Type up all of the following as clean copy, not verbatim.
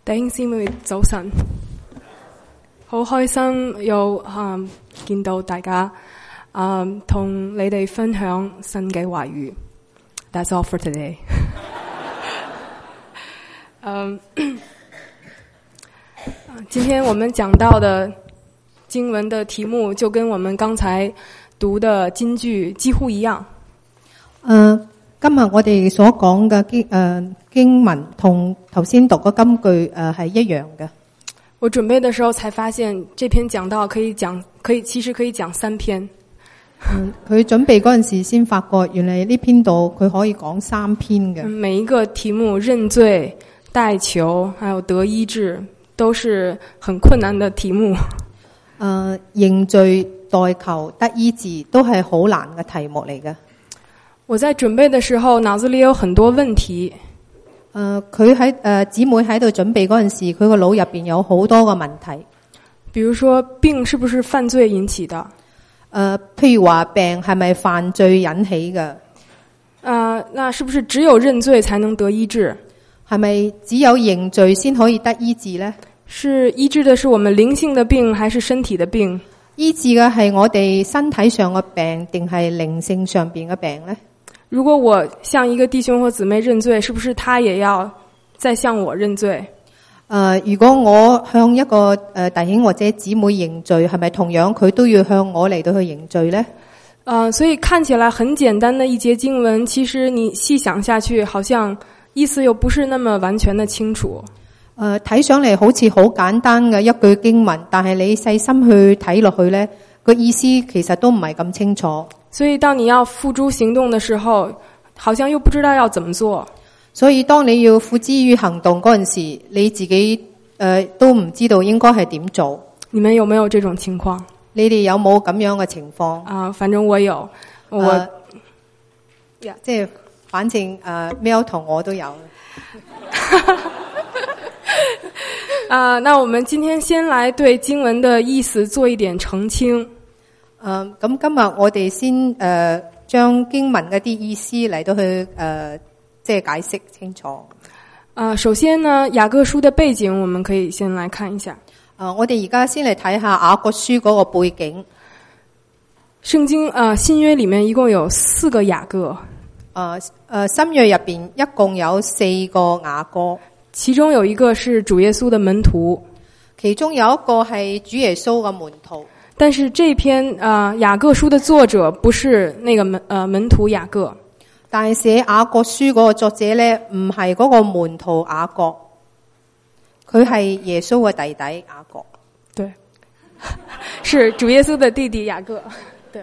弟兄姊妹早晨，好開心又見到大家，同你哋分享神嘅話語。That's all for today 。今天我們講到的經文的題目就跟我們剛才讀的金句幾乎一樣。 今日我哋所講嘅經文同頭先讀嘅金句係一樣嘅。 我準備的時候才發現，這篇講道其實可以講3篇。 佢準備嗰陣時先發覺，原來呢篇道佢可以講3篇嘅。 每一個題目認罪、代求，還有得醫治，都是很困難的題目。 認罪、代求、得醫治都係好難嘅題目嚟嘅。 我在準備的時候，腦子裏有很多問題。 佢喺姊妹喺度準備嗰陣時，佢個腦入邊有好多個問題。 比如說，病是不是犯罪引起的？ 譬如話病係咪犯罪引起嘅？ 那是不是只有認罪才能得醫治？ 係咪只有認罪先可以得醫治呢？ 是醫治的是我們靈性的病，還是身體的病？ 醫治嘅係我哋身體上嘅病，定係靈性上邊嘅病呢？ 如果我向一個弟兄或姊妹認罪，是不是他也要再向我認罪？ 如果我向一個弟兄或者姊妹認罪，係咪同樣佢都要向我嚟到去認罪呢？ 所以看起來很簡單的一節經文，其實你細想下去，好像意思又不是那麼完全的清楚。 睇上嚟好似好簡單嘅一句經文，但係你細心去睇落去呢，個意思其實都唔係咁清楚。 所以當你要付諸行動的時候，好像又不知道要怎麼做。 所以當你要付之於行動嗰陣時，你自己都唔知道應該係點做。 你們有沒有這種情況？ 你哋有冇咁樣嘅情況？ 反正我有， 即係反正喵同我都有。 那我們今天先來對經文的意思做一點澄清。 咁今日我哋先將經文嗰啲意思嚟到去即係解釋清楚。 首先呢，雅各書的背景我們可以先來看一下。 我哋而家先嚟睇下雅各書嗰個背景。 聖經新約裏面一共有4個雅各。 新約入邊一共有4個雅各， 其中有一個是主耶穌的門徒， 其中有一個係主耶穌嘅門徒。 但是這篇雅各書的作者不是那個門徒雅各， 但係寫雅各書嗰個作者咧，唔係嗰個門徒雅各，佢係耶穌嘅弟弟雅各。 對，是主耶穌的弟弟雅各。對，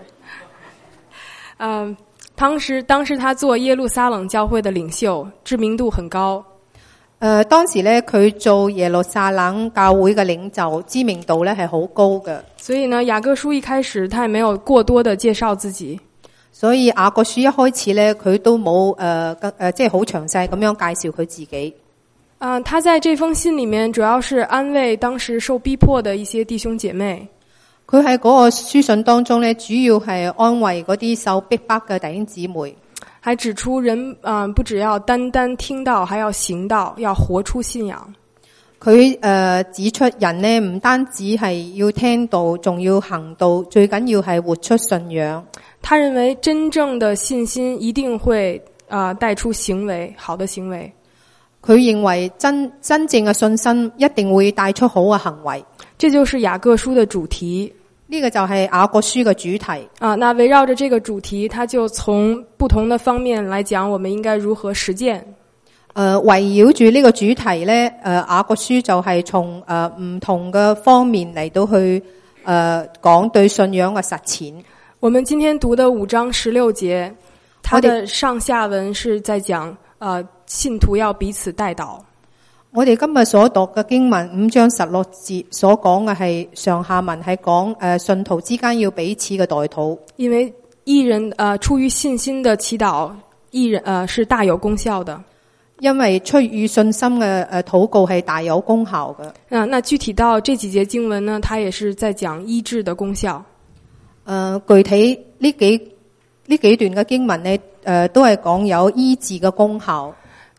當時他做耶路撒冷教會的領袖，知名度很高。 當時咧佢做耶路撒冷教會嘅領袖，知名度咧係好高嘅。 所以呢，雅各書一開始他也沒有過多的介紹自己。 所以雅各書一開始咧，佢都冇即係好詳細咁樣介紹佢自己。 他在這封信裏面主要是安慰當時受逼迫的一些弟兄姐妹。 佢喺嗰個書信當中咧，主要係安慰嗰啲受逼迫嘅弟兄姊妹。 還指出人不只要單單聽到，還要行道，要活出信仰。 佢指出人呢唔單止係要聽道，仲要行道，最緊要係活出信仰。 他認為真正的信心一定會帶出行為，好的行為。 佢認為真正嘅信心一定會帶出好嘅行為。 這就是雅各書的主題。 呢個就係雅各書嘅主題。 那圍繞着這個主題，他就從不同的方面來講，我們應該如何實踐。 圍繞住呢個主題咧，雅各書就係從唔同嘅方面嚟到去講對信仰嘅實踐。 我們今天讀的5章16節，它的上下文是在講信徒要彼此代禱。 我哋今日所讀嘅經文5章16節所講嘅係上下文，係講信徒之間要彼此嘅代禱。 因為義人出於信心的祈禱，義人是大有功效的。 因為出於信心嘅禱告係大有功效嘅。 那具體到這幾節經文呢，它也是在講醫治的功效。 具體呢幾段嘅經文呢，都係講有醫治嘅功效。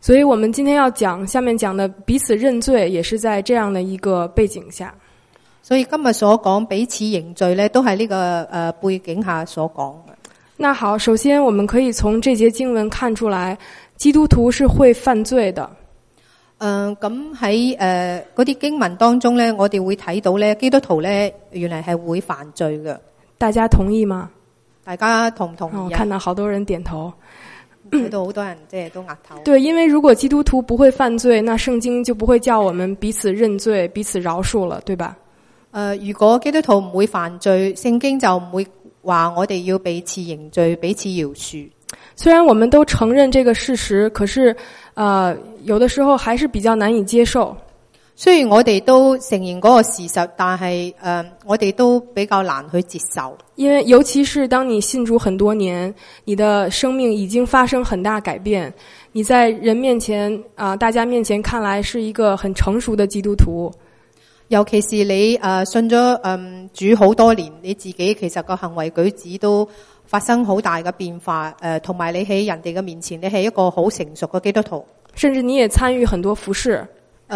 所以我們今天要講下面講的彼此認罪，也是在這樣的一個背景下。 所以今日所講彼此認罪咧，都係呢個背景下所講嘅。 那好，首先我們可以從這節經文看出來，基督徒是會犯罪的。 咁喺嗰啲經文當中咧，我哋會睇到咧，基督徒咧原來係會犯罪嘅。 大家同意嗎？ 大家同唔同意啊？ 我看到好多人點頭。 睇到好多人即係都額頭。 對，因為如果基督徒不會犯罪，那聖經就不會叫我們彼此認罪、彼此饒恕了，對吧？ 如果基督徒唔會犯罪，聖經就唔會話我哋要彼此認罪、彼此饒恕。 雖然我們都承認這個事實，可是有的時候還是比較難以接受。 雖然我哋都承認嗰個事實，但係我哋都比較難去接受。 因為尤其是當你信主很多年，你的生命已經發生很大改變，你在人面前大家面前看來是一個很成熟的基督徒。 尤其是你信咗主好多年，你自己其實個行為舉止都發生好大嘅變化。同埋你喺人哋嘅面前，你係一個好成熟嘅基督徒， 甚至你也參與很多服事。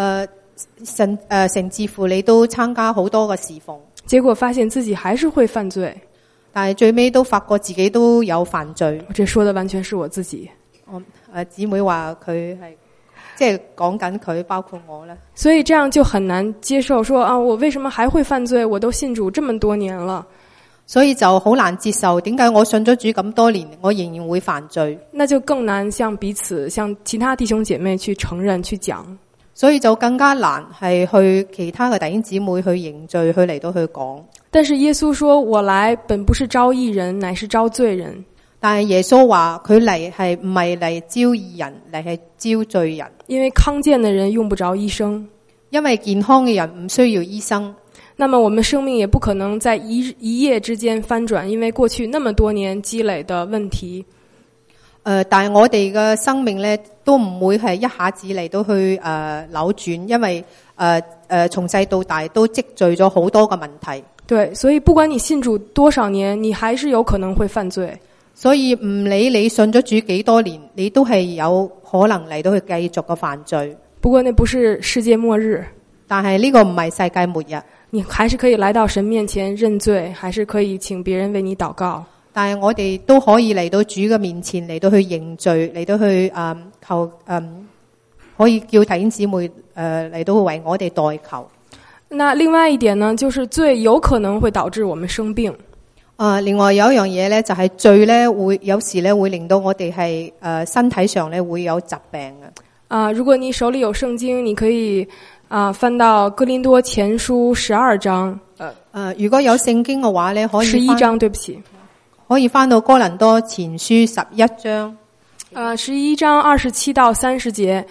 甚至乎你都參加好多嘅侍奉， 結果發現自己還是會犯罪， 但係最尾都發覺自己都有犯罪。 這說的完全是我自己。 姊妹話佢係即係講緊佢，包括我咧。 所以這樣就很難接受說，我為什麼還會犯罪？我都信主這麼多年了。 所以就好難接受，點解我信咗主咁多年，我仍然會犯罪？ 那就更難向彼此、向其他弟兄姐妹去承認、去講。 所以就更加難係去其他嘅弟兄姊妹去認罪，去嚟到去講。 但是耶穌說，我來本不是招義人，乃是招罪人。 但係耶穌話佢嚟係唔係嚟招義人，嚟係招罪人。 因為康健的人用不着醫生， 因為健康嘅人唔需要醫生。 那麼我們生命也不可能在一夜之間翻轉，因為過去那麼多年積累的問題。 但係我哋嘅生命咧，都唔會係一下子嚟到去扭轉，因為從細到大都積聚咗好多嘅問題。 對，所以不管你信主多少年，你還是有可能會犯罪。 所以唔理你信咗主幾多年，你都係有可能嚟到去繼續嘅犯罪。 不過那不是世界末日， 但係呢個唔係世界末日， 你還是可以來到神面前認罪，還是可以請別人為你禱告。 但係我哋都可以嚟到主嘅面前，嚟到去認罪，嚟到去求可以叫弟兄姊妹嚟到為我哋代求。 那另外一點呢，就是罪有可能會導致我們生病。 另外有一樣嘢咧，就係罪咧會有時咧會令到我哋係身體上咧會有疾病嘅。 如果你手裡有聖經，你可以翻到哥林多前書12章。 如果有聖經嘅話咧，可以 11章，對不起。 可以翻到哥林多前書11章 ，11章27到30節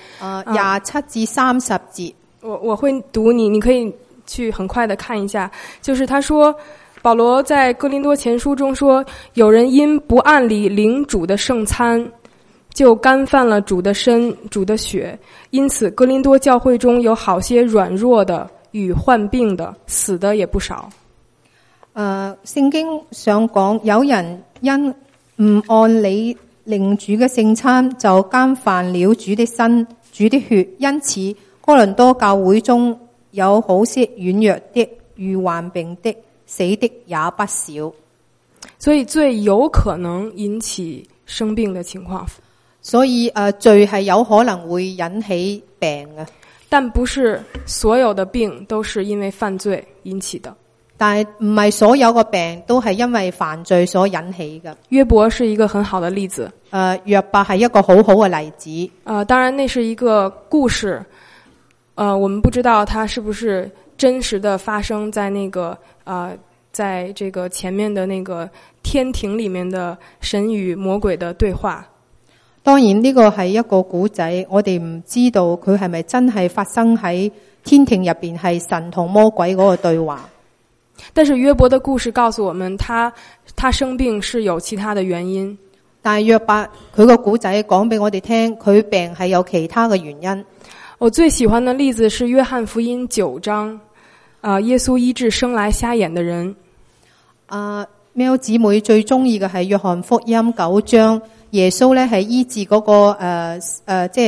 ，27至30節。 我會讀你可以去很快的看一下。就是他說，保羅在哥林多前書中說，有人因不按理領主的聖餐，就干犯了主的身、主的血，因此哥林多教會中有好些軟弱的與患病的，死的也不少。 聖經上講，有人因唔按理領主嘅聖餐，就干犯了主的身、主的血，因此哥林多教會中有好些軟弱的、與患病的、死的也不少。 所以罪有可能引起生病的情況。 所以罪係有可能會引起病嘅， 但不是所有的病都是因為犯罪引起的。 但係唔係所有個病都係因為犯罪所引起嘅。 約伯是一個很好的例子。 約伯係一個好好嘅例子。 當然那是一個故事。我們不知道它是不是真實的發生在那個在這個前面的那個天庭裡面的神與魔鬼的對話。 當然呢個係一個古仔，我哋唔知道佢係咪真係發生喺天庭入邊，係神同魔鬼嗰個對話。 但是約伯的故事告訴我們，他生病是有其他的原因。 但係約伯佢個古仔講俾我哋聽，佢病係有其他嘅原因。 我最喜歡的例子是約翰福音9章，耶穌醫治生來瞎眼的人。 喵姊妹最中意嘅係約翰福音9章，耶穌咧係醫治嗰個即係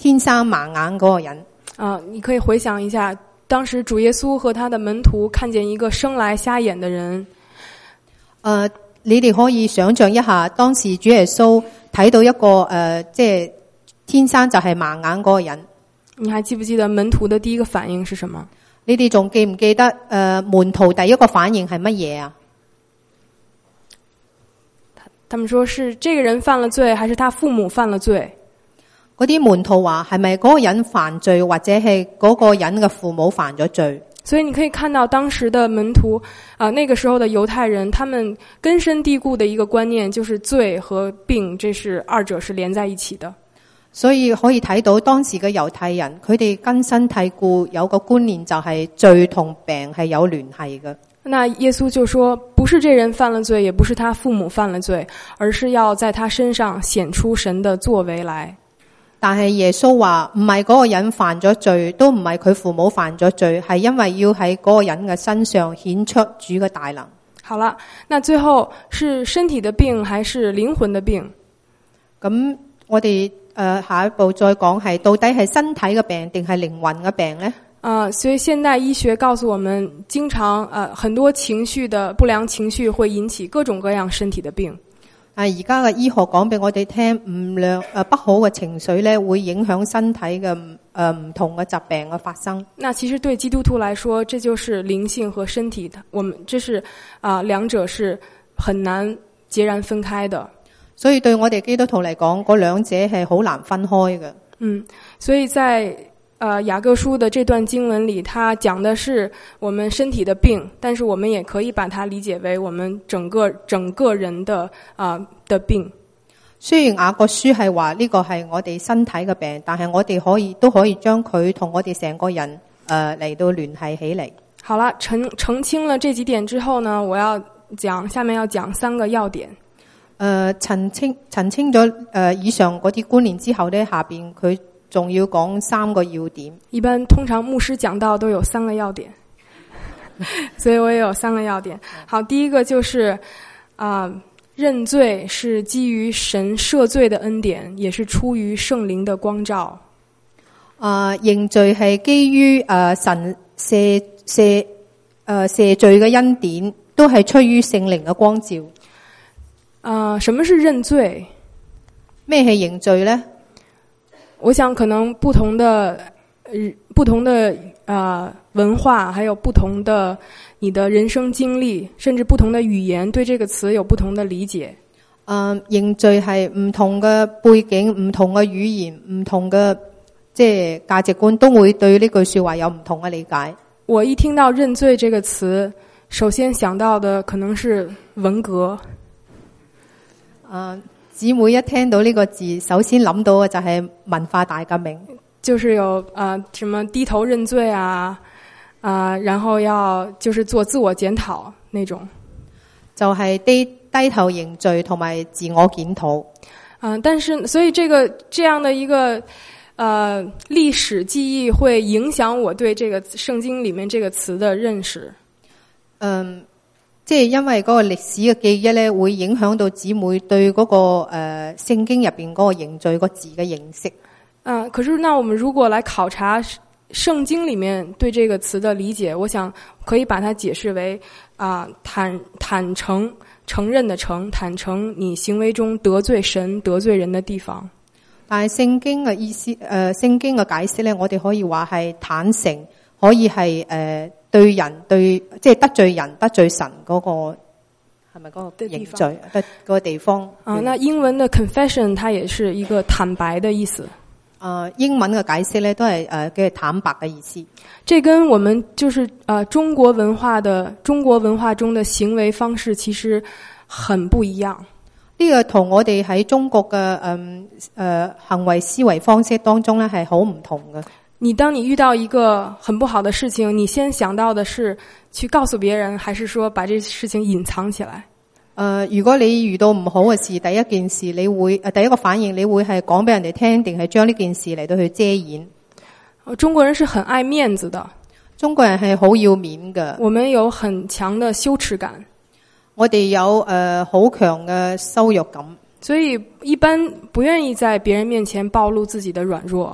天生盲眼嗰個人。 你可以回想一下，當時主耶穌和他的門徒看見一個生來瞎眼的人。 你哋可以想象一下，當時主耶穌睇到一個即係天生就係盲眼嗰個人。 你還記不記得門徒的第一個反應是什麼？ 你哋仲記唔記得門徒第一個反應係乜嘢啊？ 他們說是這個人犯了罪，還是他父母犯了罪？ 嗰啲門徒話係咪嗰個人犯罪，或者係嗰個人嘅父母犯咗罪？ 所以你可以看到當時的門徒那個時候的猶太人，他們根深蒂固的一個觀念就是罪和病，這是二者是連在一起的。 所以可以睇到當時嘅猶太人，佢哋根深蒂固有個觀念就係罪同病係有聯繫嘅。 那耶穌就說，不是這人犯了罪，也不是他父母犯了罪，而是要在他身上顯出神的作為來。 但係耶穌話唔係嗰個人犯咗罪，都唔係佢父母犯咗罪，係因為要喺嗰個人嘅身上顯出主嘅大能。 好了，那最後是身體的病還是靈魂的病？ 咁我哋下一步再講係到底係身體嘅病定係靈魂嘅病呢？ 所以現代醫學告訴我們，經常很多情緒的不良情緒會引起各種各樣身體的病。 而家嘅醫學講俾我哋聽，不好嘅情緒咧會影響身體嘅唔同嘅疾病嘅發生。 那其實對基督徒來說，這就是靈性和身體的，我們這是兩者是很難截然分開的。 所以對我哋基督徒嚟講，嗰兩者係好難分開嘅。 所以在雅各書的這段經文裡，它講的是我們身體的病，但是我們也可以把它理解為我們整個人的病。 雖然雅各書係話呢個係我哋身體嘅病，但係我哋都可以將佢同我哋成個人嚟到聯繫起嚟。 好了，澄清了這幾點之後呢，下面要講3個要點。 澄清咗以上嗰啲觀念之後呢，下邊佢仲要講3個要點。 一般通常牧師講道都有3個要點，所以我也有3個要點。好，第一個就是認罪是基於神赦罪的恩典，也是出於聖靈的光照。 認罪係基於神赦罪嘅恩典，都係出於聖靈嘅光照。 什麼是認罪？ 咩係認罪呢？ 我想可能不同的文化，還有不同的你的人生經歷，甚至不同的語言，對這個詞有不同的理解。 認罪係唔同嘅背景、唔同嘅語言、唔同嘅即係價值觀，都會對呢句說話有唔同嘅理解。 我一聽到認罪這個詞，首先想到的可能是文革。 姊妹一聽到呢個字，首先諗到嘅就係文化大革命， 就是有什麼低頭認罪然後要就是做自我檢討那種，就係低頭認罪同埋自我檢討。但是所以這樣的一個歷史記憶會影響我對這個聖經裡面這個詞的認識。即係因為嗰個歷史嘅記憶咧，會影響到姊妹對嗰個聖經入邊嗰個認罪個字嘅認識。可是那我們如果來考察聖經裡面對這個詞的理解，我想可以把它解釋為坦誠、承認的承，坦誠你行為中得罪神、得罪人的地方。但係聖經嘅意思，聖經嘅解釋咧，我哋可以話係坦誠，可以係對人即係得罪人、得罪神嗰個係咪嗰個認罪嗰個地方？那英文的 confession 它也是一個坦白的意思。英文嘅解釋咧都係嘅坦白嘅意思。這跟我們就是中國文化中的行為方式其實很不一樣。呢個同我哋喺中國嘅行為思維方式當中咧係好唔同嘅。當你遇到一個很不好的事情，你先想到的是去告訴別人，還是說把這事情隱藏起來？如果你遇到唔好嘅事，第一件事你會第一個反應你會係講俾人哋聽，定係將呢件事嚟到去遮掩？中國人是很愛面子的，中國人係好要面嘅。我們有很強的羞恥感，我哋有好強嘅羞辱感，所以一般不願意在別人面前暴露自己的軟弱。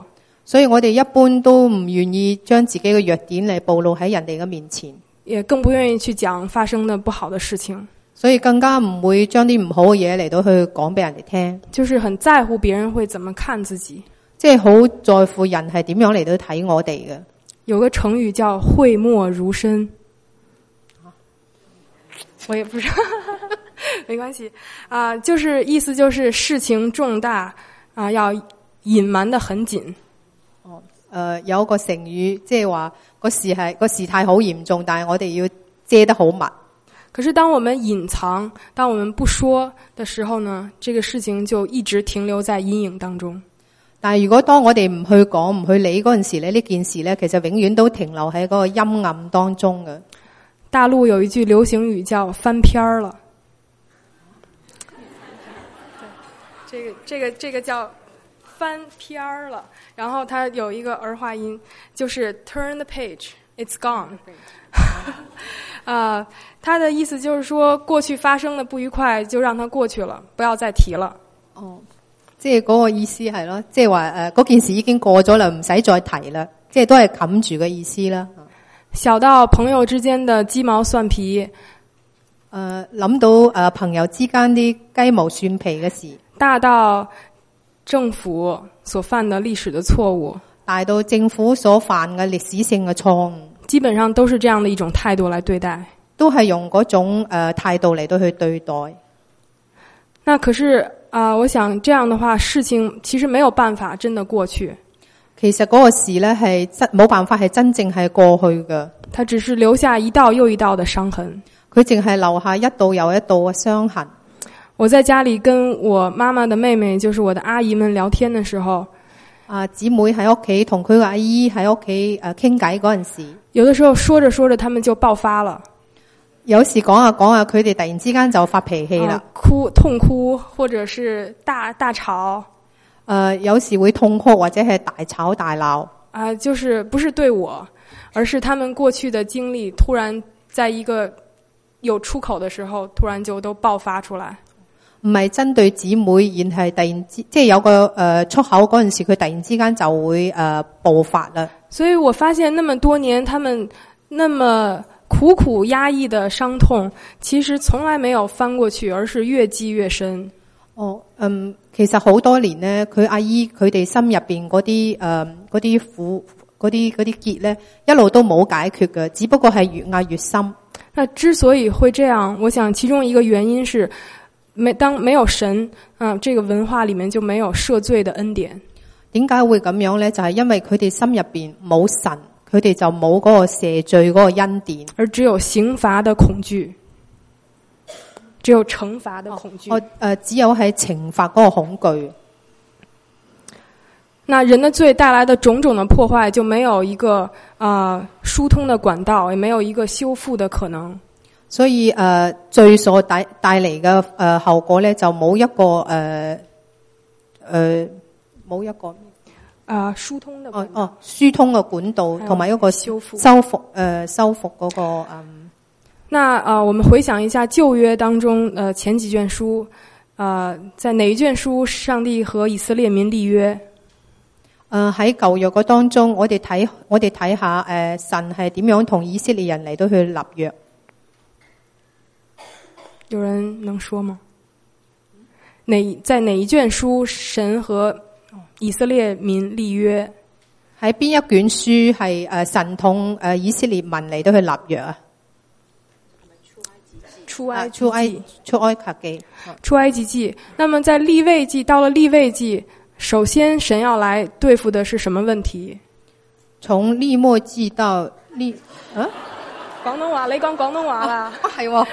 所以我哋一般都唔願意將自己嘅弱點嚟暴露喺人哋嘅面前， 也更不願意去講發生的不好的事情， 所以更加唔會將啲唔好嘅嘢嚟到去講俾人哋聽， 就是很在乎別人會怎麼看自己。 即係好在乎人係點樣嚟到睇我哋嘅。 有個成語叫讳莫如深，我也不知道沒關係啊，就是意思就是事情重大啊，要隱瞞得很緊。 有個成語即係話個事態好嚴重，但係我哋要遮得好密。 可是當我們隱藏，當我們不說的時候呢，這個事情就一直停留在陰影當中。 但係如果當我哋唔去講唔去理嗰陣時咧，呢件事咧其實永遠都停留喺嗰個陰暗當中嘅。 大陸有一句流行語叫翻篇兒了，這個叫翻篇兒了，然後它有一個兒化音，就是 turn the page, it's gone 它的意思就是說過去發生的不愉快就讓它過去了，不要再提了。 即係嗰個意思係咯，即係話嗰件事已經過咗啦，唔使再提啦，即係都係冚住嘅意思啦。 小到朋友之間的雞毛蒜皮， 諗到朋友之間啲雞毛蒜皮嘅事， 大到政府所犯的歷史的錯誤， 大到政府所犯嘅歷史性嘅錯誤， 基本上都是這樣的一種態度來對待， 都係用嗰種態度嚟到去對待。 那可是我想這樣的話，事情其實沒有辦法真的過去。 其實嗰個事咧係冇辦法係真正係過去嘅， 它只是留下一道又一道的傷痕。 佢淨係留下一道又一道嘅傷痕。 我在家裡跟我媽媽的妹妹，就是我的阿姨們聊天的時候， 姊妹喺屋企同佢個阿姨喺屋企傾偈嗰陣時， 有的時候說着說着，他們就爆發了。 有時講下講下，佢哋突然之間就發脾氣啦， 痛哭，或者是大吵。 有時會痛哭或者係大吵大鬧。 就是不是對我，而是他們過去的經歷突然在一個有出口的時候，突然就都爆發出來。 唔係針對姊妹，而係突然之即係有個出口嗰陣時，佢突然之間就會爆發啦。 所以我發現那麼多年，他們那麼苦苦壓抑的傷痛，其實從來沒有翻過去，而是越積越深。 其實好多年咧，佢阿姨佢哋心入邊嗰啲苦嗰啲結咧，一路都冇解決嘅，只不過係越壓越深。 那之所以會這樣，我想其中一個原因是，當沒有神這個文化裡面就沒有赦罪的恩典。 點解會咁樣咧？就係因為佢哋心入邊冇神，佢哋就冇嗰個赦罪嗰個恩典， 而只有刑罰的恐懼。只有懲罰的恐懼。 只有係懲罰嗰個恐懼。 那人的罪帶來的種種的破壞，就沒有一個疏通的管道，也沒有一個修復的可能。 所以罪所帶嚟嘅後果咧，就冇一個疏通的管道。 疏通嘅管道，同埋一個修復嗰個那我們回想一下舊約當中前幾卷書，在哪一卷書上帝和以色列民立約？ 喺舊約嗰當中，我哋睇下神係點樣同以色列人嚟到去立約。 有人能說嗎？在哪一卷書神和以色列民立約？ 喺邊一卷書係神同以色列民嚟到去立約啊？出埃及記。 那麼在利未記，到了利未記，首先神要來對付的是什麼問題？ 從利末記到廣東話，你講廣東話啦。 係喎。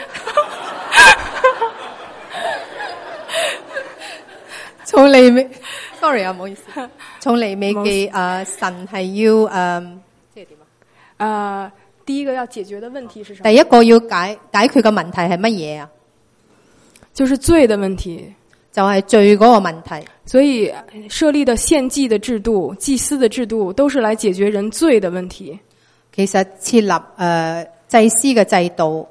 從利未 ，sorry 啊，唔好意思。從利未記神係要即係點啊？ 第一個要解決的問題是什麼？ 第一個要解決嘅問題係乜嘢啊？ 就是罪的問題， 就係罪嗰個問題。 所以設立的獻祭的制度、祭司的制度，都是來解決人罪的問題。 其實設立祭司嘅制度，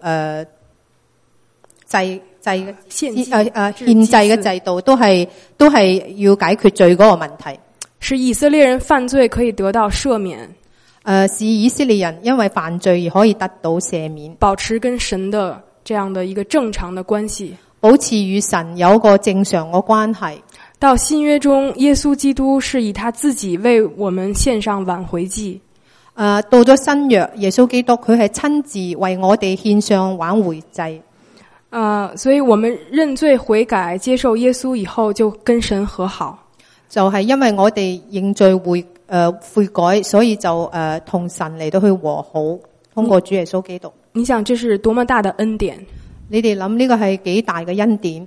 獻祭嘅制度都係要解決罪嗰個問題。 是以色列人犯罪可以得到赦免， 是以色列人因為犯罪而可以得到赦免， 保持跟神的这样的一个正常的關係。 保持與神有個正常嘅關係。 到新約中，耶穌基督是以他自己為我們獻上挽回祭。 到咗新約，耶穌基督佢係親自為我哋獻上挽回祭。 所以我們認罪悔改，接受耶穌以後，就跟神和好。 就係因為我哋認罪悔改，所以就同神嚟到去和好，通過主耶穌基督。 你想這是多麼大的恩典？ 你哋諗呢個係幾大嘅恩典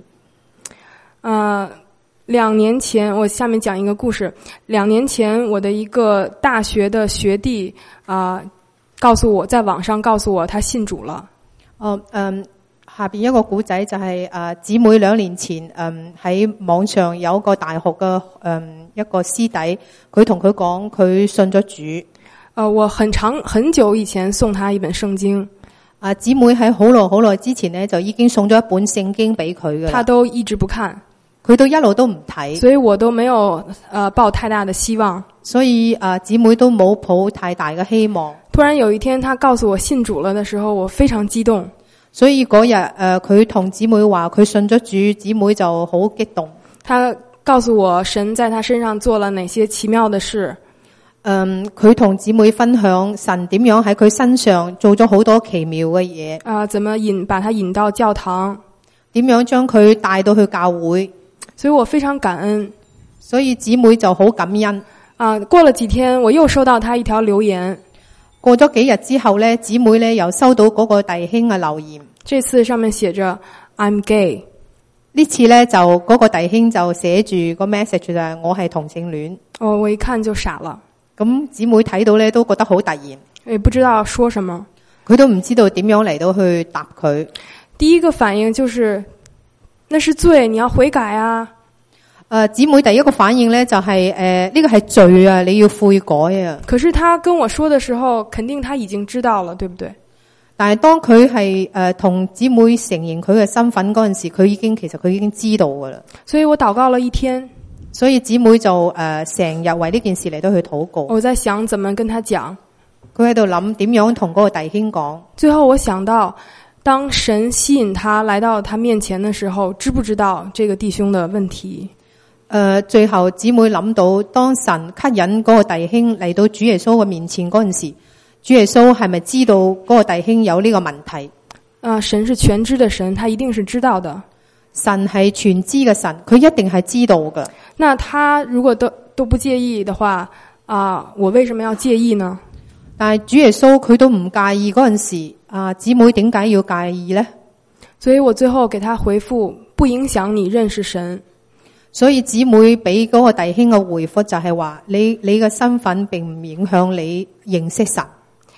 ？2年前，我下面講一個故事。2年前，我的一個大學的學弟告訴我，在網上告訴我他信主了。 下邊一個古仔就係姊妹2年前喺網上有個大學嘅一個師弟，佢同佢講佢信咗主。 我很久以前送他一本聖經。 姊妹喺好耐之前呢，就已經送咗一本聖經俾佢嘅， 他都一直不看， 佢都一路都唔睇， 所以我都沒有抱太大的希望， 所以姊妹都冇抱太大嘅希望。 突然有一天他告訴我信主了的時候，我非常激動。 所以嗰日佢同姊妹話佢信咗主，姊妹就好激動。 他告訴我神在他身上做了哪些奇妙的事。 佢同姊妹分享神點樣喺佢身上做咗好多奇妙嘅嘢。 怎麼把他引到教堂， 點樣將佢帶到去教會。 所以我非常感恩。 所以姊妹就好感恩。 過了幾天，我又收到他一條留言。 過咗幾日之後呢，姊妹呢又收到嗰個弟兄嘅留言。 這次上面寫着 I'm gay。 呢次呢，就嗰個弟兄就寫住個 message 就係我係同性戀。 我一看就傻了。 咁姊妹睇到呢都覺得好突然， 也不知道說什麼， 佢都唔知道點樣嚟到去答佢。 第一個反應就是那是罪，你要悔改啊。 姊妹第一個反應呢就係呢個係罪啊，你要悔改啊。 可是他跟我說的時候，肯定他已經知道了，對不對？ 但係當佢係同姊妹承認佢嘅身份嗰陣時，其實佢已經知道噶啦。 所以我禱告了一天。 所以姊妹就成日為呢件事嚟到去禱告。 我在想怎麼跟他講， 佢喺度諗點樣同嗰個弟兄講。 最後我想到，當神吸引他來到他面前的時候，知不知道這個弟兄的問題？ 最後姊妹諗到，當神吸引嗰個弟兄嚟到主耶穌嘅面前嗰陣時，主耶穌係咪知道嗰個弟兄有呢個問題？ 神是全知的神，他一定是知道的。 神係全知嘅神，佢一定係知道嘅。 那他如果都不介意的話，我為什麼要介意呢？ 但係主耶穌佢都唔介意嗰陣時，姊妹點解要介意呢？ 所以我最後給他回復，不影響你認識神。 所以姊妹俾嗰個弟兄嘅回復就係話，你嘅身份並唔影響你認識神。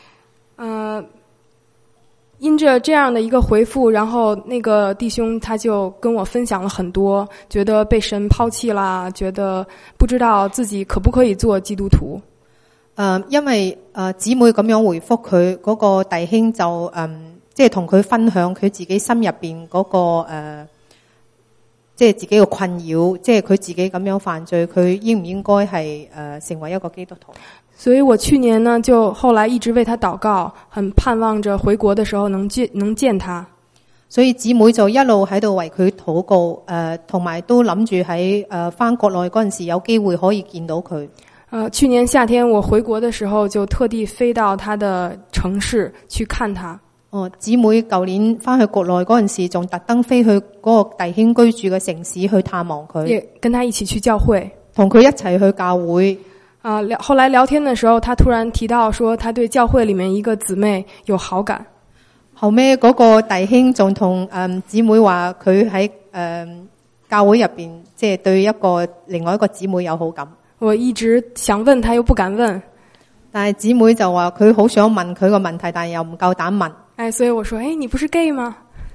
因着這樣的一個回復，然後那個弟兄他就跟我分享了很多，覺得被神拋棄啦，覺得不知道自己可不可以做基督徒。 因為姊妹咁樣回復佢，嗰個弟兄就即係同佢分享佢自己心入邊嗰個即係自己嘅困擾，即係佢自己咁樣犯罪，佢應唔應該係成為一個基督徒？ 所以我去年呢，就後來一直為他禱告，很盼望着回國的時候能見他。 所以姊妹就一路喺度為佢禱告，同埋都諗住喺返國內嗰陣時有機會可以見到佢。 去年夏天我回國的時候，就特地飛到他的城市去看他。 姊妹舊年返去國內嗰陣時，仲特登飛去嗰個弟兄居住嘅城市去探望佢， 也跟他一起去教會， 同佢一齊去教會。 後來聊天的時候，他突然提到說他對教會裏面一個姊妹有好感。 後尾嗰個弟兄仲同姊妹話佢喺教會入邊即係對另外一個姊妹有好感。 我一直想問他又不敢問， 但係姊妹就話佢好想問佢個問題，但係又唔夠膽問。 所以我說你不是 gay 嗎？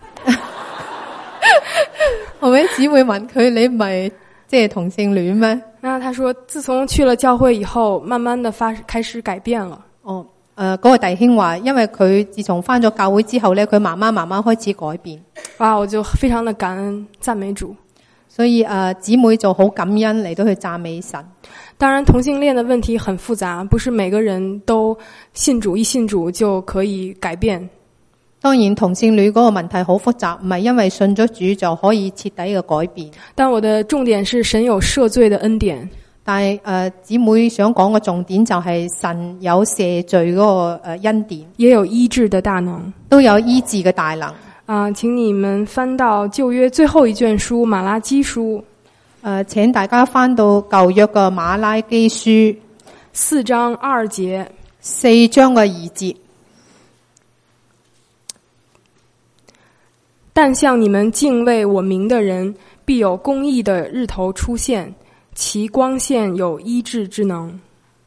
後尾姊妹問佢，你唔係即係同性戀咩？ 那他說自從去了教會以後，慢慢的開始改變了。 嗰個弟兄話，因為佢自從返咗教會之後咧，佢慢慢開始改變。 哇！我就非常的感恩讚美主。 所以姊妹就好感恩嚟到去讚美神。 当然，同性戀的問題很複雜，不是每個人都信主，一信主就可以改變。 當然同性戀嗰個問題好複雜，唔係因為信咗主就可以徹底嘅改變。 但我的重點是神有赦罪的恩典。 但係姊妹想講嘅重點就係神有赦罪嗰個恩典， 也有醫治的大能， 都有醫治嘅大能。 請你們翻到舊約最後一卷書馬拉基書。 請大家翻到舊約嘅馬拉基書 4章2節 ，4章嘅2節。 但向你們敬畏我名的人，必有公義的日頭出現，其光線有醫治之能。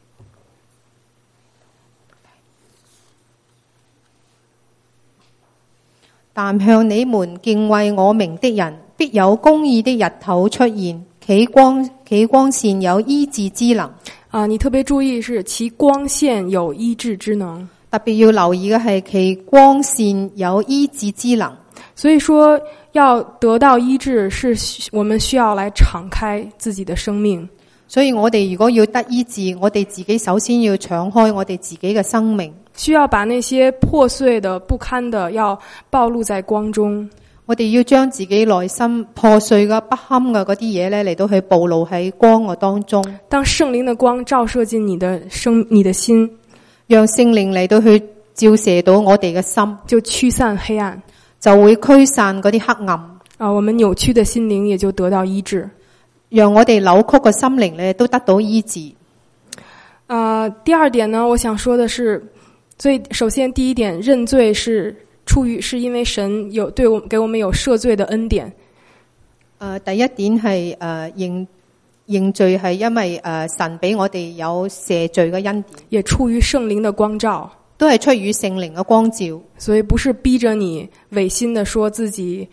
但向你們敬畏我名的人，必有公義的日頭出現，其光線有醫治之能。 你特別注意是其光線有醫治之能， 特別要留意嘅係其光線有醫治之能。 所以說要得到醫治，是我們需要來敞開自己的生命。 所以我哋如果要得醫治，我哋自己首先要敞開我哋自己嘅生命， 需要把那些破碎的不堪的要暴露在光中。 我哋要將自己內心破碎嘅不堪嘅嗰啲嘢咧嚟到去暴露喺光嘅當中。 當聖靈的光照射進你的心， 讓聖靈嚟到去照射到我哋嘅心， 就驅散黑暗， 就會驅散嗰啲黑暗。 我們扭曲的心靈也就得到醫治， 讓我哋扭曲嘅心靈咧都得到醫治。 第二點呢，我想說的是，首先第一點，認罪是因為神給我們有赦罪的恩典。 第一點係認罪係因為神俾我哋有赦罪嘅恩典， 也出於聖靈的光照， 都係出於聖靈嘅光照。 所以不是逼着你違心的說自己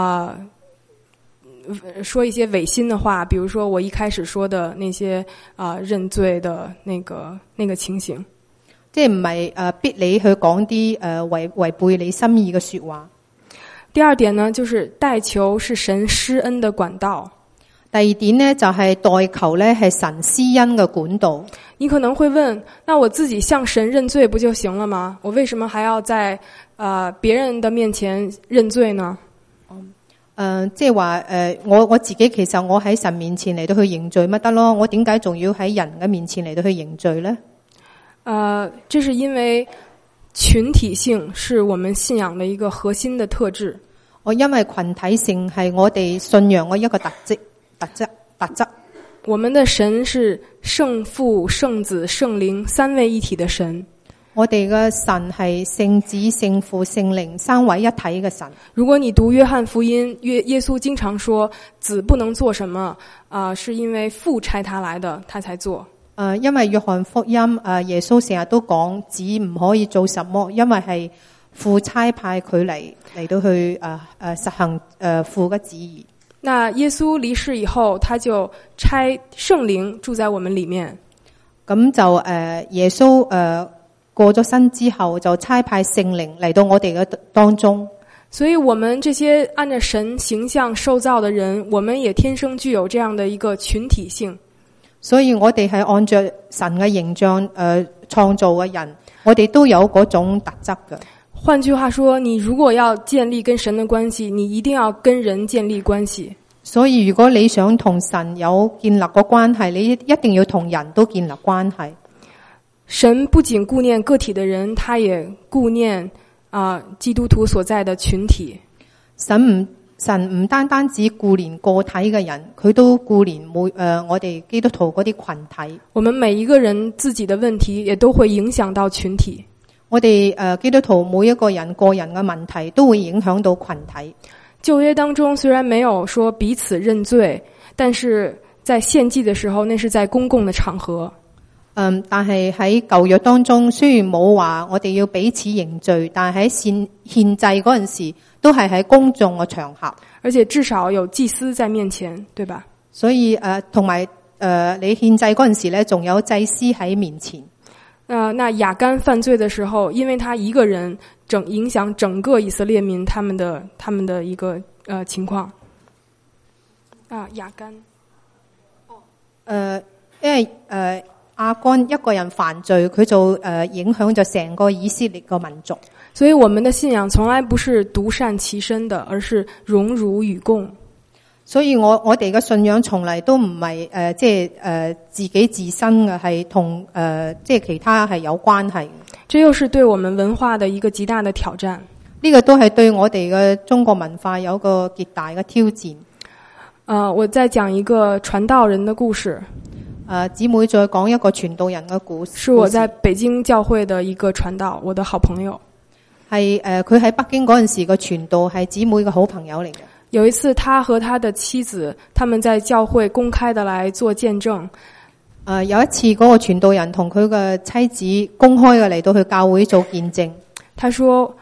說一些違心的話，比如說我一開始說的那些認罪的那個情形， 即係唔係逼你去講啲違背你心意嘅說話。 第二點呢，就是代求是神施恩的管道。 第二點呢，就係代求呢係神施恩嘅管道。 你可能會問，那我自己向神認罪不就行了嗎？我為什麼還要在別人的面前認罪呢？ 即係話我自己其實我喺神面前嚟到去認罪咪得咯，我點解仲要喺人嘅面前嚟到去認罪呢？ 這是因為群體性是我們信仰的一個核心的特質。 因為群體性係我哋信仰嘅一個特質。我們的神是聖父、聖子、聖靈三位一體的神。 我哋嘅神係聖子、聖父、聖靈三位一體嘅神。 如果你讀約翰福音，耶穌經常說子不能做什麼是因為父差他來的，他才做。 因為約翰福音耶穌成日都講子唔可以做什麼，因為係父差派佢嚟到去實行父嘅旨意。 那耶穌離世以後，他就差聖靈住在我們裏面。 咁就耶穌過咗身之後，就差派聖靈嚟到我哋嘅當中。 所以我們這些按照神形象受造的人，我們也天生具有這樣的一個群體性。 所以我哋係按照神嘅形象創造嘅人，我哋都有嗰種特質嘅。 換句話說，你如果要建立跟神的關係，你一定要跟人建立關係。 所以如果你想同神有建立個關係，你一定要同人都建立關係。 神不僅顧念個體的人，他也顧念基督徒所在的群體。神唔單單只顧念個體嘅人，佢都顧念我哋基督徒嗰啲群體。我們每一個人自己的問題，也都會影響到群體。我哋基督徒每一個人個人嘅問題，都會影響到群體。舊約當中雖然沒有說彼此認罪，但是在獻祭的時候，那是在公共的場合。但係喺舊約當中，雖然冇話我哋要彼此認罪，但係喺獻祭嗰陣時，都係喺公眾嘅場合，而且至少有祭司在面前，對吧？所以同埋你獻祭嗰陣時咧，仲有祭司喺面前。那亞干犯罪的時候，因為他一個人影響整個以色列民他們的一個情況。亞干因為亞干一個人犯罪，佢就影響咗成個以色列個民族。 所以我們的信仰從來不是獨善其身的，而是榮辱與共。 所以我哋嘅信仰從嚟都唔係自己自身嘅，係同即係其他係有關係。 這又是對我們文化的一個極大的挑戰。 呢個都係對我哋嘅中國文化有個極大嘅挑戰。 我再講一個傳道人的故事。 姊妹再講一個傳道人嘅故事。 是我在北京教會的一個傳道，我的好朋友。 係佢喺北京嗰陣時個傳道係姊妹嘅好朋友嚟嘅。 有一次，他和他的妻子，他們在教會公開的來做見證。 有一次嗰個傳道人同佢嘅妻子公開嘅嚟到去教會做見證。 他說：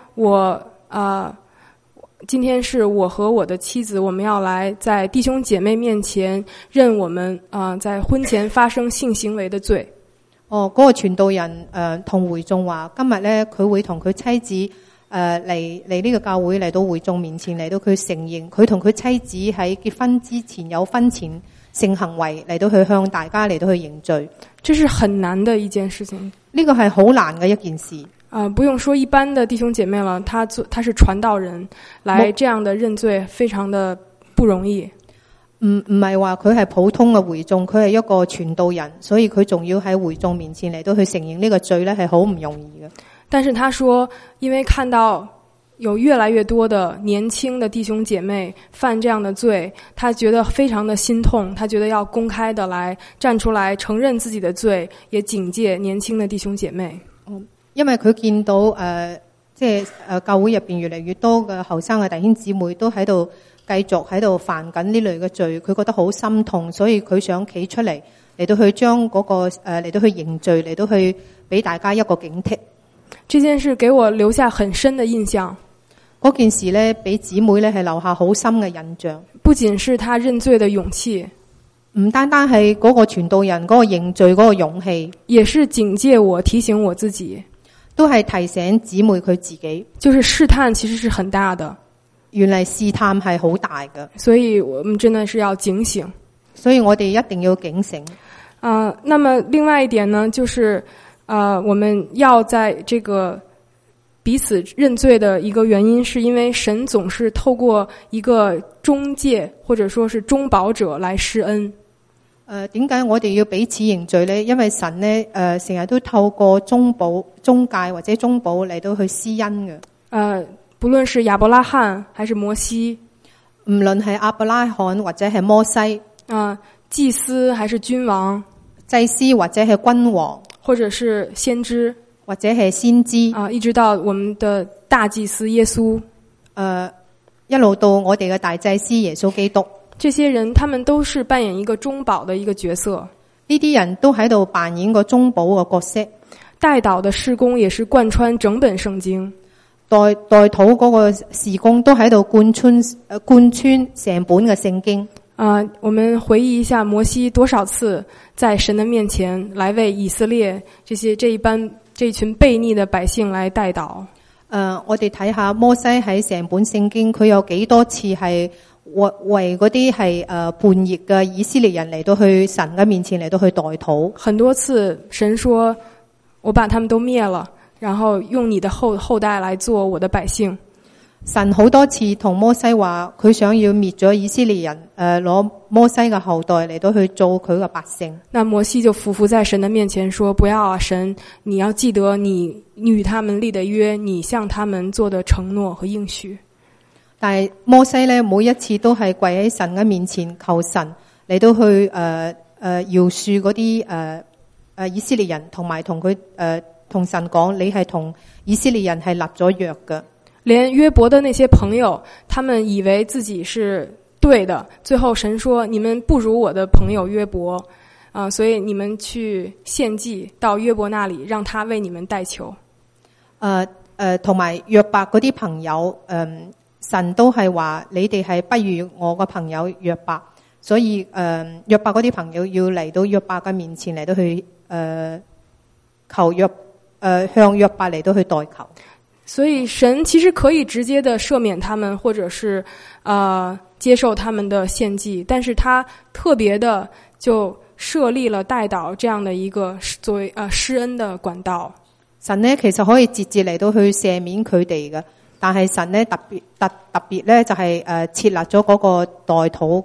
今天是我和我的妻子，我們要來在弟兄姐妹面前認我們在婚前發生性行為的罪。 嗰個傳道人同會眾話，今日咧佢會同佢妻子嚟呢個教會嚟到會眾面前嚟到佢承認佢同佢妻子喺結婚之前有婚前性行為，嚟到去向大家嚟到去認罪。 這是很難的一件事情。 呢個係好難嘅一件事。 不用說一般的弟兄姐妹了，他是傳道人，來這樣的認罪非常的不容易。 唔係話佢係普通嘅會眾，佢係一個傳道人，所以佢仲要喺會眾面前嚟到去承認呢個罪咧，係好唔容易嘅。 但是他說，因為看到有越來越多的年輕的弟兄姐妹犯這樣的罪，他覺得非常的心痛，他覺得要公開的來站出來承認自己的罪，也警戒年輕的弟兄姐妹。 因為佢見到教會入邊越嚟越多嘅後生嘅弟兄姊妹都喺度繼續喺度犯緊呢類嘅罪，佢覺得好心痛，所以佢想企出嚟嚟到去將嗰個嚟到去認罪，嚟到去俾大家一個警惕。 這件事給我留下很深的印象。 嗰件事咧，俾姊妹咧係留下好深嘅印象。 不僅是他認罪的勇氣， 唔單單係嗰個傳道人嗰個認罪嗰個勇氣， 也是警戒我、提醒我自己， 都係提醒姊妹佢自己。 就是試探其實是很大的， 原來試探係好大嘅， 所以我們真的是要警醒。 所以我哋一定要警醒。 那麼另外一點呢，就是我們要在這個彼此認罪的一個原因，是因為神總是透過一個中介或者說是中保者來施恩。 點解我哋要彼此認罪呢？因為神呢成日都透過中介或者中保嚟到去施恩嘅。 不論是亞伯拉罕還是摩西， 唔論係亞伯拉罕或者係摩西， 祭司還是君王， 祭司或者係君王， 或者是先知或者係先知， 一直到我們的大祭司耶穌， 一路到我哋嘅大祭司耶穌基督。 這些人他們都是扮演一個中保的一個角色， 呢啲人都喺度扮演個中保嘅角色。 代禱的事工也是貫穿整本聖經， 代禱嗰個事工都喺度貫穿成本嘅聖經。 我們回憶一下摩西多少次在神的面前來為以色列這一群悖逆的百姓來代禱。 我哋睇下摩西喺成本聖經，佢有幾多次係為嗰啲係叛逆嘅以色列人嚟到去神嘅面前嚟到去代禱。 很多次神說，我把他們都滅了，然後用你的後代來做我的百姓。 神好多次同摩西話，佢想要滅咗以色列人，攞摩西嘅後代嚟到去做佢嘅百姓。 那摩西就伏在神的面前說，不要啊，神，你要記得你與他們立的約，你向他們做的承諾和應許。 但係摩西咧，每一次都係跪喺神嘅面前求神嚟到去饒恕嗰啲以色列人，同埋同神講，你係同以色列人係立咗約嘅。 連約伯的那些朋友，他們以為自己是對的，最後神說，你們不如我的朋友約伯，所以你們去獻祭到約伯那裡，讓他為你們代求。 同埋約伯嗰啲朋友，神都係話你哋係不如我個朋友約伯，所以約伯嗰啲朋友要嚟到約伯嘅面前嚟到去求向約伯嚟到去代求。 所以神其實可以直接的赦免他們，或者是接受他們的獻祭，但是他特別的就設立了代禱這樣的一個作為施恩的管道。 神呢其實可以直接嚟到去赦免佢哋嘅，但係神呢特別咧就係設立咗嗰個代禱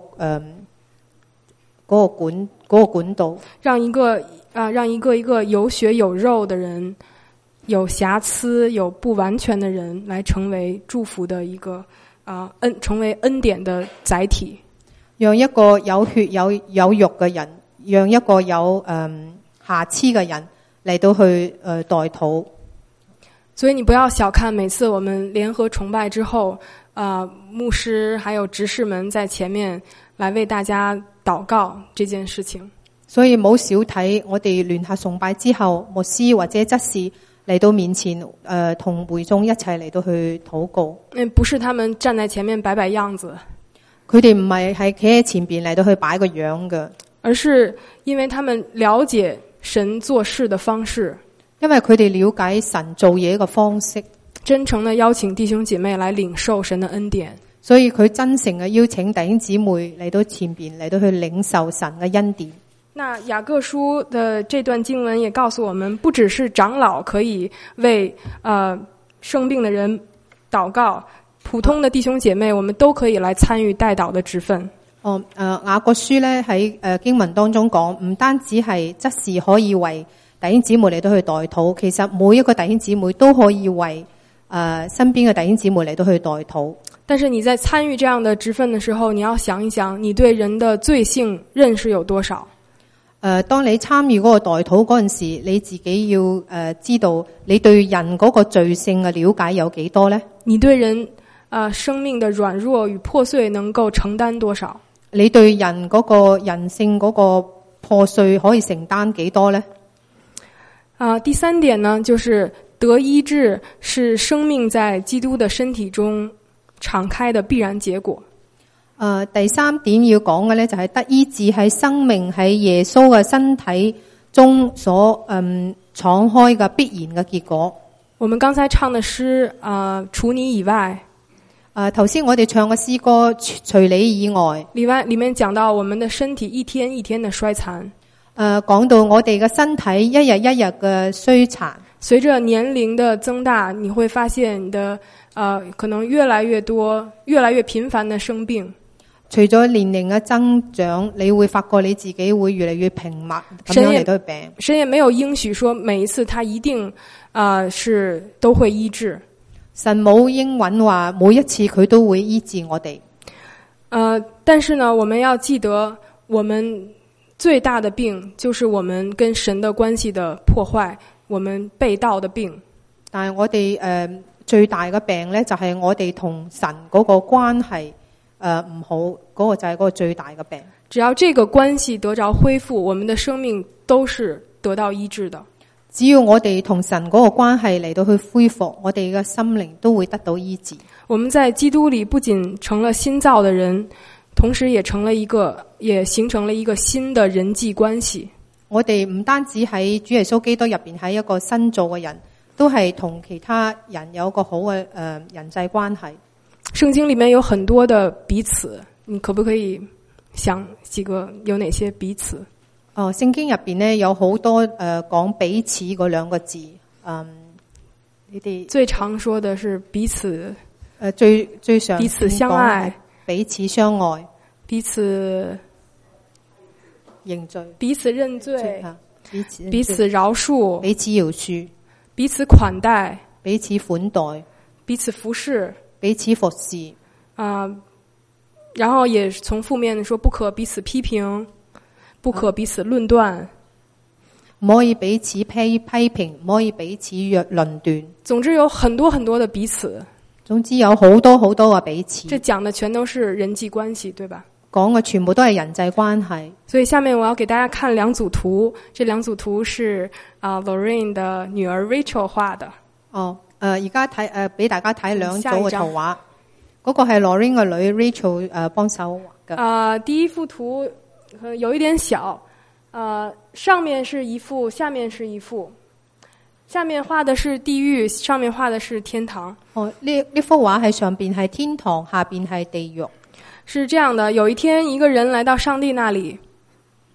嗰個管道， 讓一個有血有肉的人，有瑕疵有不完全的人來成為祝福的一個成為恩典的載體， 讓一個有血有肉嘅人，讓一個有瑕疵嘅人嚟到去代禱。 所以你不要小看每次我們聯合崇拜之後，牧師還有執事們在前面來為大家禱告這件事情。 所以冇少睇我哋聯合崇拜之後，牧師或者執事嚟到面前同會眾一齊嚟到去禱告。 不是他們站在前面擺擺樣子， 佢哋唔係企喺前邊嚟到去擺個樣嘅， 而是因為他們了解神做事的方式， 因為佢哋了解神做嘢嘅方式， 真誠地邀請弟兄姐妹來領受神的恩典。 所以佢真誠嘅邀請弟兄姊妹嚟到前邊嚟到去領受神嘅恩典。 那雅各書的這段經文也告訴我們，不只是長老可以為生病的人禱告，普通的弟兄姐妹我們都可以來參與代禱的職分。 雅各書咧喺經文當中講，唔單止係執事可以為弟兄姊妹嚟到去代禱，其實每一個弟兄姊妹都可以為身邊嘅弟兄姊妹嚟到去代禱。 但是你在參與這樣的職分的時候，你要想一想，你對人的罪性認識有多少？ 當你參與嗰個代禱嗰陣時，你自己要知道你對人嗰個罪性嘅了解有幾多呢？ 你對人生命的軟弱與破碎能夠承擔多少？ 你對人嗰個人性嗰個破碎可以承擔幾多呢？ 第三點呢，就是得醫治是生命在基督的身體中敞開的必然結果。 第三點要講嘅咧，就係得醫治係生命喺耶穌嘅身體中所敞開嘅必然嘅結果。 我們剛才唱的詩除你以外， 頭先我哋唱嘅詩歌除你以外， 裡面講到我們的身體一天一天的衰殘。 講到我哋嘅身體一日一日嘅衰殘， 隨着年齡的增大，你會發現你的可能越來越多、越來越頻繁的生病。除咗年齡嘅增長，你會發覺你自己會越嚟越頻密咁樣嚟到病。神也沒有應許說每一次他一定是都會醫治。神冇應允話每一次佢都會醫治我哋。但是呢，我們要記得，我們最大的病就是我們跟神的關係的破壞，我們背道的病。但係我哋最大嘅病咧，就係我哋同神嗰個關係唔好，嗰個就係嗰個最大嘅病。只要這個關係得着恢復，我們的生命都是得到醫治的。只要我哋同神嗰個關係嚟到去恢復，我哋嘅心靈都會得到醫治。我們在基督裏不僅成了新造的人，同時也形成了一個新的人際關係。我哋唔單止喺主耶穌基督入邊係一個新造嘅人，都係同其他人有一個好嘅人際關係。聖經裏面有很多的彼此，你可不可以想幾個有哪些彼此？聖經入邊呢有好多講彼此嗰兩個字，你哋最常說的是彼此，最常彼此相愛，彼此相愛，彼此認罪，彼此認罪，彼此饒恕，彼此饒恕，彼此款待，彼此款待，彼此服侍，彼此服侍。然後也從負面說，不可彼此批評，不可彼此論斷，唔可以彼此批評，唔可以彼此論斷。總之有很多很多的彼此。總之有好多好多嘅彼此。這講的全都是人際關係，對吧？講嘅全部都係人際關係。所以下面我要給大家看兩組圖，這兩組圖是Lorraine 的女兒 Rachel 畫的。而家睇俾大家睇兩組嘅圖畫。嗰個係 Lorraine 嘅女 Rachel 幫手畫嘅。第一幅圖有一點小，上面是一幅，下面是一幅。下面畫的是地獄，上面畫的是天堂。呢幅畫喺上邊係天堂，下邊係地獄。是這樣的，有一天一個人來到上帝那裡，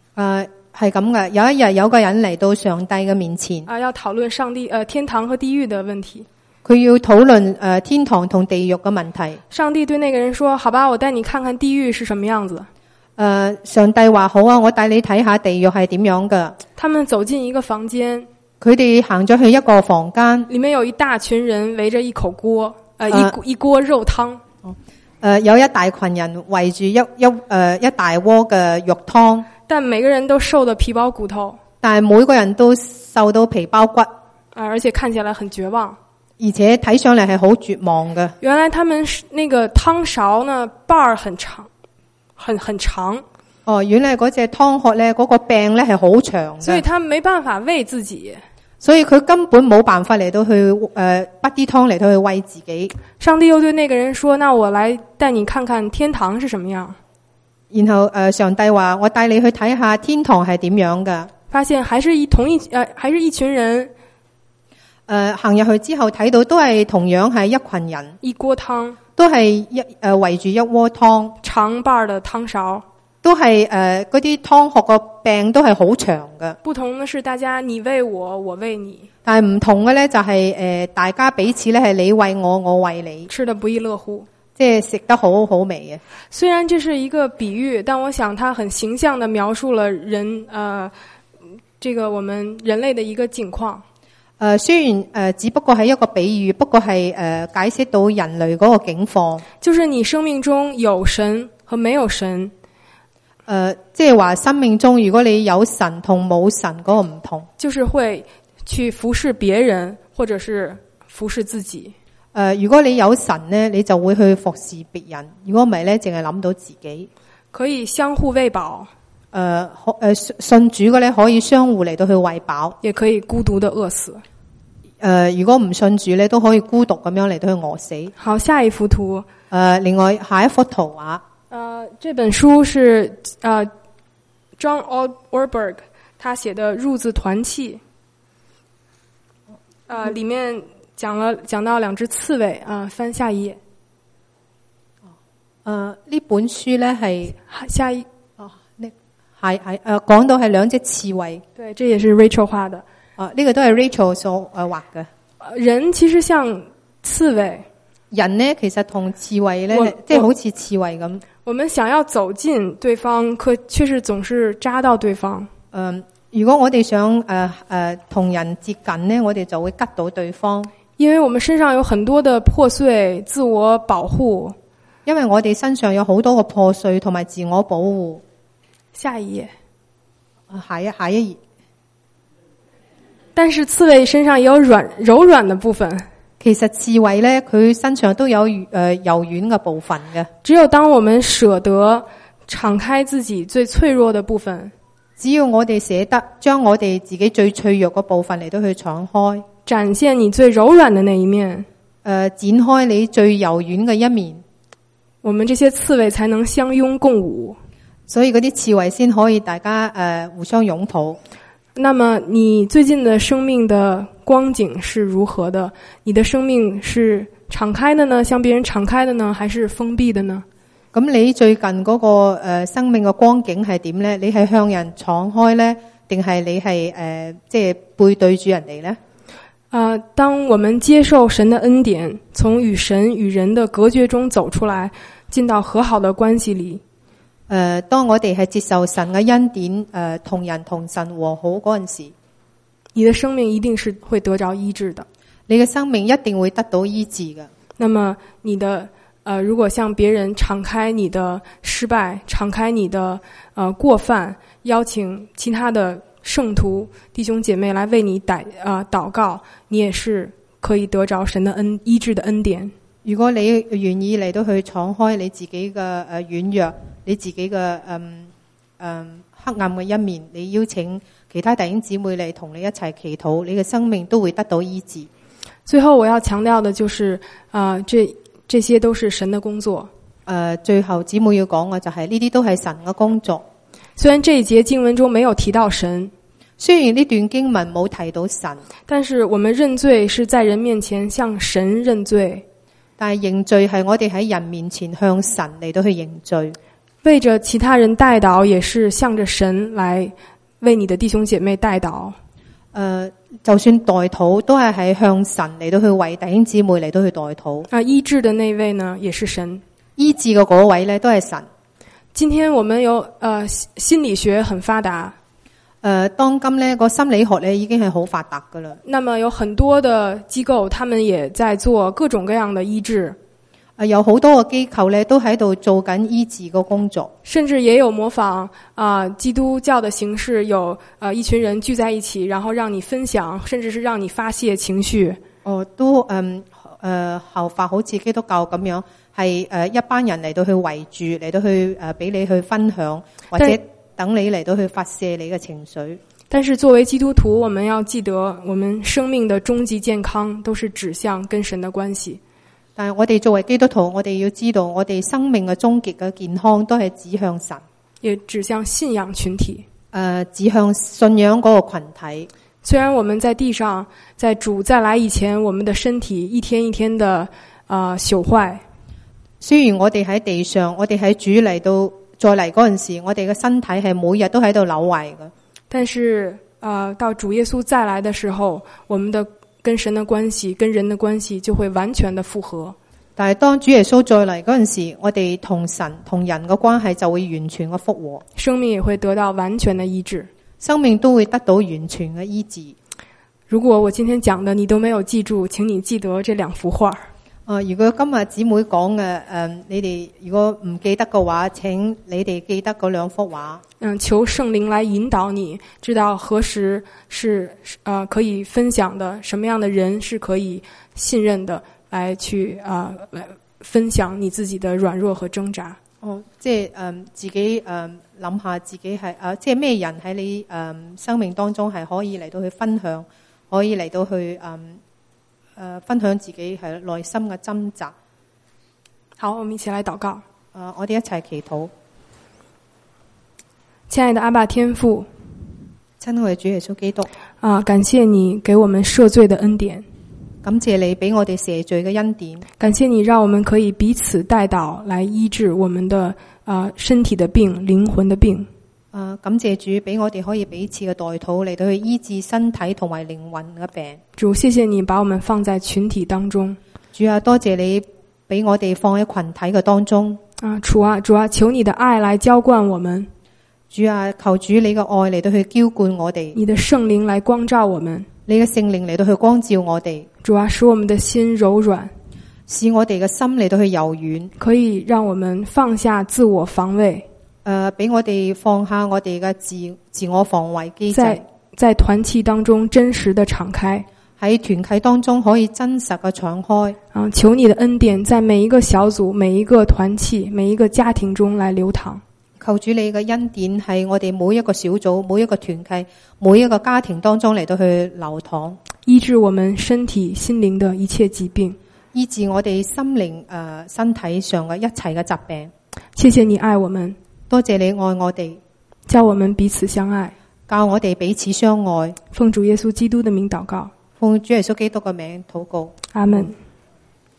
係咁嘅。有一日有個人嚟到上帝嘅面前， 要討論上帝天堂和地獄的問題。 佢要討論天堂同地獄嘅問題。 上帝對那個人說：好吧，我帶你看看地獄是什麼樣子。 上帝話好啊，我帶你睇下地獄係點樣嘅。 他們走進一個房間， 佢哋行咗去一個房間， 裏面有一大群人圍着一口鍋，一鍋肉湯。 有一大群人圍住一大鍋嘅肉湯， 但每個人都瘦得皮包骨頭， 但係每個人都瘦到皮包骨， 而且看起來很絕望， 而且睇上嚟係好絕望嘅。 原來他們那個湯勺呢，把兒很長，很長。 原來嗰隻湯殼咧，嗰個柄咧係好長嘅， 所以他沒辦法餵自己。 所以佢根本冇辦法嚟到去滗啲湯嚟到去餵自己。 上帝又對那個人說：那我來帶你看看天堂是什麼樣。 然後上帝話：我帶你去睇下天堂係點樣㗎。 發現還是一群人。 行入去之後睇到都係同樣係一群人， 一鍋湯，都係圍住一鍋湯， 長把的湯勺。 都係嗰啲湯殼個柄都係好長嘅。 不同的是，大家你餵我，我餵你。 但係唔同嘅咧，就係大家彼此咧係你餵我，我餵你， 吃得不亦樂乎， 即係食得好好味嘅。 雖然這是一個比喻，但我想它很形象地描述了人這個我們人類的一個境況。 雖然只不過係一個比喻，不過係解釋到人類嗰個境況。 就是你生命中有神和沒有神。 即係話生命中如果你有神同冇神嗰個唔同， 就是會去服侍別人，或者是服侍自己。 如果你有神呢，你就會去服侍別人；如果唔係呢，淨係諗到自己。 可以相互餵飽。 信主嘅呢，可以相互嚟到去餵飽， 也可以孤獨的餓死。 如果唔信主呢，都可以孤獨咁樣嚟到去餓死。 好，下一幅圖。 另外下一幅圖畫。 這本書是John Ortberg 他寫的《褥子團契》。裏面講到兩隻刺蝟。翻下一頁。 呢本書呢係下一講到係兩隻刺蝟。 對，這也是 Rachel 畫的。 呢個都係 Rachel 所畫嘅。 人其實像刺蝟。 人呢其實同刺蝟呢，即係好似刺蝟咁。我們想要走近對方，卻是總是扎到對方。如果我哋想同人接近呢，我哋就會拮到對方。因為我們身上有很多的破碎，自我保護。因為我哋身上有好多個破碎同埋自我保護。下一頁。下一頁。但是刺蝟身上也有柔軟的部分。其實刺蝟咧，佢身上都有柔軟嘅部分嘅。只有當我們捨得敞開自己最脆弱的部分，只要我哋捨得將我哋自己最脆弱嘅部分嚟到去敞開，展現你最柔軟的那一面，展開你最柔軟嘅一面，我們這些刺蝟才能相擁共舞。所以嗰啲刺蝟先可以大家互相擁抱。那麼你最近的生命的光景是如何的？你的生命是敞開的呢？向別人敞開的呢？還是封閉的呢？咁你最近嗰個生命嘅光景係點呢？你係向人敞開呢？定係你係即係背對住人哋呢？當我們接受神的恩典，從與神與人的隔絕中走出來，進到和好的關係裏。當我哋係接受神嘅恩典，同人同神和好嗰陣時，你的生命一定是會得着醫治的。你嘅生命一定會得到醫治嘅。那麼你的如果向別人敞開你的失敗，敞開你的過犯，邀請其他的聖徒弟兄姐妹來為你禱告，你也是可以得着神的醫治的恩典。如果你願意嚟到去敞開你自己嘅軟弱，你自己嘅黑暗嘅一面，你邀請其他弟兄姊妹嚟同你一齊祈禱，你嘅生命都會得到醫治。最後我要強調的就是這些都是神的工作。最後姊妹要講嘅就係呢啲都係神嘅工作。雖然這一節經文中沒有提到神，雖然呢段經文冇提到神，但是我們認罪是在人面前向神認罪。但係認罪係我哋喺人面前向神嚟到去認罪。 为着其他人代禱，也是向着神來為你的弟兄姐妹代禱。 就算代禱都係向神嚟到去為弟兄姊妹嚟到去代禱。 醫治的那位呢，也是神。 醫治嘅嗰位咧都係神。 今天我們有心理學很發達。 當今呢個心理學咧已經係好發達噶啦。 那麼有很多的機構，他們也在做各種各樣的醫治。 有好多個機構咧都喺度做緊醫治個工作， 甚至也有模仿基督教的形式，有一群人聚在一起，然後讓你分享，甚至是讓你發洩情緒。 都效法好似基督教咁樣，係一班人嚟到去圍住，嚟到去俾你去分享，或者等你嚟到去發洩你嘅情緒。 但是作為基督徒，我們要記得，我們生命的終極健康都是指向跟神的關係。 但係我哋作為基督徒，我哋要知道，我哋生命嘅終極嘅健康都係指向神， 也指向信仰群體。 指向信仰嗰個群體。 雖然我們在地上，在主再來以前，我們的身體一天一天的朽壞。 雖然我哋喺地上，我哋喺主嚟到再嚟嗰陣時，我哋嘅身體係每日都喺度朽壞嘅。但是到主耶穌再來的時候，我們的跟神的關係，跟人的關係就會完全的復合。 但係當主耶穌再嚟嗰陣時，我哋同神同人嘅關係就會完全嘅復和， 生命也會得到完全的醫治， 生命都會得到完全嘅醫治。 如果我今天講的你都沒有記住，請你記得這兩幅畫。 如果今日姊妹講嘅你哋如果唔記得嘅話，請你哋記得嗰兩幅畫。 求聖靈來引導你，知道何時是可以分享的，什麼樣的人是可以信任的，來去來分享你自己的軟弱和掙扎。 即係自己諗下自己係即係咩人喺你生命當中係可以嚟到去分享，可以嚟到去分享自己係內心嘅掙扎。 好，我們一起來禱告。 我哋一齊祈禱。 親愛的阿爸天父， 親愛的主耶穌基督， 感謝你給我們赦罪的恩典， 感謝你俾我哋赦罪嘅恩典， 感謝你讓我們可以彼此代禱來醫治我們的身體的病、靈魂的病。 感謝主俾我哋可以彼此嘅代禱嚟到去醫治身體同埋靈魂嘅病。 主，謝謝你把我們放在群體當中。 主啊，多謝你俾我哋放喺群體嘅當中。 主啊，求你的愛來澆灌我們。 主啊，求主你嘅愛嚟到去澆灌我哋。 你的聖靈來光照我們。 你嘅聖靈嚟到去光照我哋。 主啊，使我們的心柔軟， 使我哋嘅心嚟到去柔軟， 可以讓我們放下自我防衛。 俾我哋放下我哋嘅自我防衛機制， 在團契當中真實的敞開， 喺團契當中可以真實嘅敞開。 求你的恩典在每一個小組、每一個團契、每一個家庭中來流淌。 求主你嘅恩典係我哋每一個小組、每一個團契、每一個家庭當中嚟到去流淌， 醫治我們身體、心靈的一切疾病， 醫治我哋心靈身體上嘅一切嘅疾病。 謝謝你愛我們。 多謝你愛我哋， 教我們彼此相愛， 教我哋彼此相愛。 奉主耶穌基督的名禱告， 奉主耶穌基督嘅名禱告。 阿們。